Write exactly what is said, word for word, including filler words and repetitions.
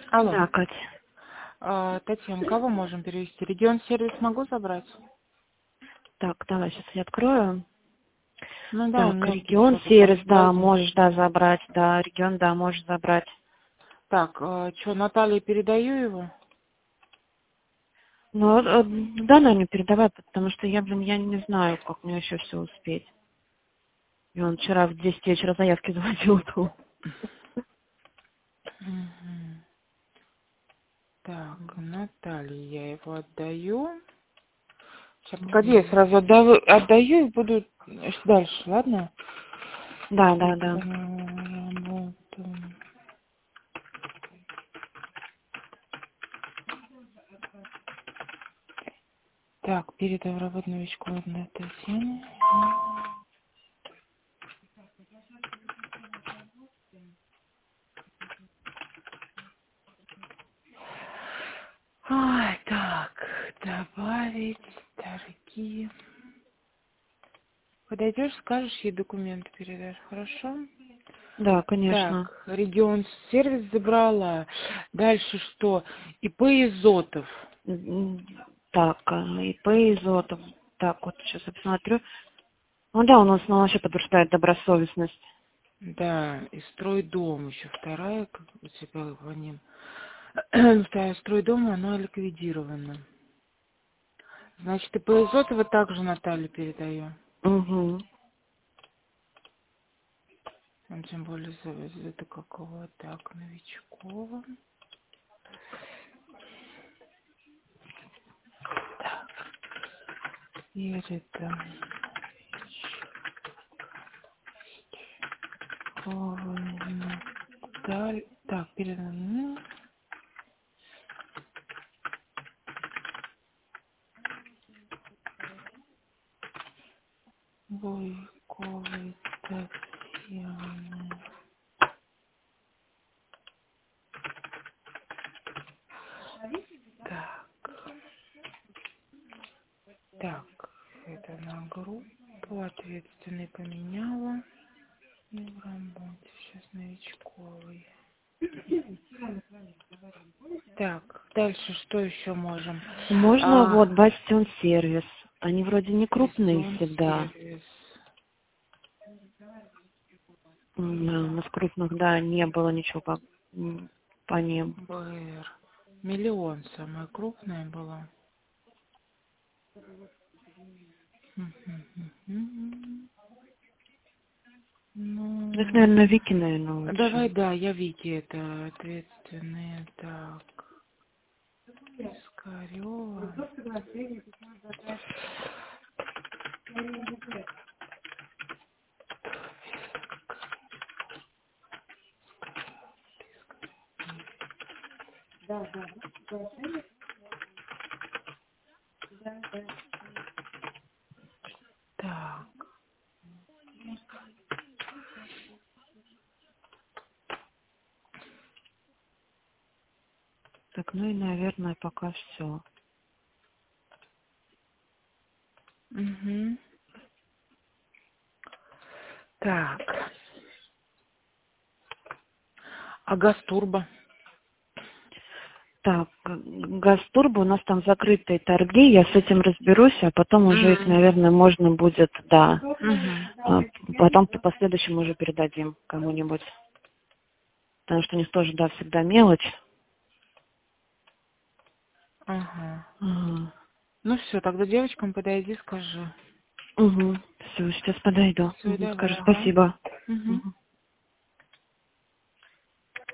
Алло. Да, Катя. А, Татьяна, кого можем перевести? Регион сервис могу забрать? Так, давай сейчас я открою. Ну да, он Так, мелкий регион все, сервис, буквально да, один. можешь, да, забрать, да, регион, да, можешь забрать. Так, что, Наталье передаю его? Ну, э, да, Наня, передавай, потому что я, блин, я не знаю, как мне еще все успеть. И он вчера в десять вечера заявки заводил тут. Мгм. Так, Наталье я его отдаю. Сейчас, погоди, я сразу отдаю, отдаю и буду дальше, ладно? Да, да, да. Работу. Так, передаю работу новичку на Татьяне. Ой, так, добавить торги. Подойдешь, скажешь, ей документы передашь, хорошо? Да, конечно. Так, регион сервис забрала. Дальше что? ИП Изотов. М, Так, э, ИП Изотов. Так, вот сейчас я посмотрю. Ну да, у нас ну, вообще подтверждает добросовестность. Да, и стройдом еще вторая, как у тебя по ним. Вторая стройдом, оно ликвидировано. Значит, ИП Изотова также Наталье передаю. Угу. Он тем более за это какого так, Новичкова. И это Новичкова. Наталья. Так, передаю. Бойковой Татьяны. Так, так, это на группу, ответственный поменяла. И в работе сейчас новичковый. Так, дальше что еще можем? Можно А, вот Бастион сервис. Они вроде не крупные Бастион всегда. сервис. М, да, у нас крупных, да, не было ничего по, м, по ним. БР. Миллион самая крупная была. Мгм. Их, Ну, наверное, Вики, наверное, давай, лучше. да, я Вики, это ответственные. Так, Пискарева. Так, Так, ну и, наверное, пока все. угу. Так, а Гастурбо? Так, г- Газтурбо, у нас там закрытые торги, я с этим разберусь, а потом уже их, М, наверное, можно будет, да. Мгм. А потом по последующему уже передадим кому-нибудь. Потому что у них тоже, да, всегда мелочь. Ага. Ага. Ну все, тогда девочкам подойди, скажи. Угу. Все, сейчас подойду. Все, Угу. давай, Скажу ага. спасибо. Угу. Угу.